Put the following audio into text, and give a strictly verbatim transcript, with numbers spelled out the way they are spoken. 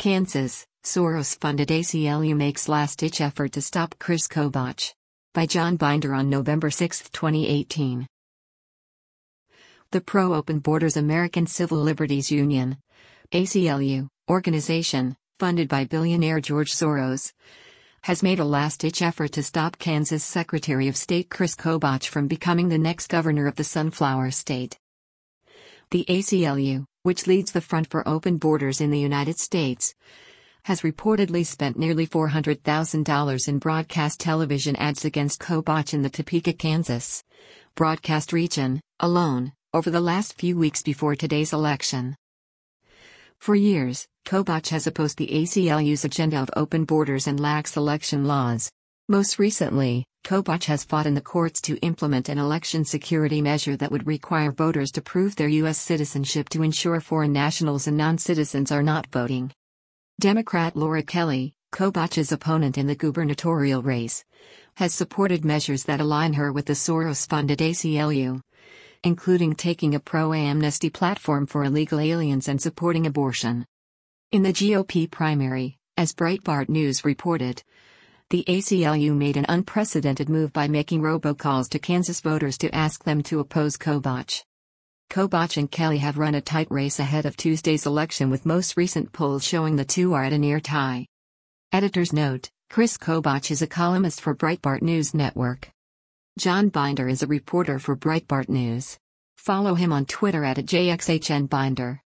Kansas, Soros-funded A C L U makes last-ditch effort to stop Kris Kobach. By John Binder on November sixth, twenty eighteen. The Pro-Open Borders American Civil Liberties Union, A C L U, organization, funded by billionaire George Soros, has made a last-ditch effort to stop Kansas Secretary of State Kris Kobach from becoming the next governor of the Sunflower State. The A C L U, which leads the Front for Open Borders in the United States, has reportedly spent nearly four hundred thousand dollars in broadcast television ads against Kobach in the Topeka, Kansas, broadcast region, alone, over the last few weeks before today's election. For years, Kobach has opposed the A C L U's agenda of open borders and lax election laws. Most recently, Kobach has fought in the courts to implement an election security measure that would require voters to prove their U S citizenship to ensure foreign nationals and non-citizens are not voting. Democrat Laura Kelly, Kobach's opponent in the gubernatorial race, has supported measures that align her with the Soros-funded A C L U, including taking a pro-amnesty platform for illegal aliens and supporting abortion. In the G O P primary, as Breitbart News reported, the A C L U made an unprecedented move by making robocalls to Kansas voters to ask them to oppose Kobach. Kobach and Kelly have run a tight race ahead of Tuesday's election, with most recent polls showing the two are at a near tie. Editor's note: Kris Kobach is a columnist for Breitbart News Network. John Binder is a reporter for Breitbart News. Follow him on Twitter at J X H N Binder.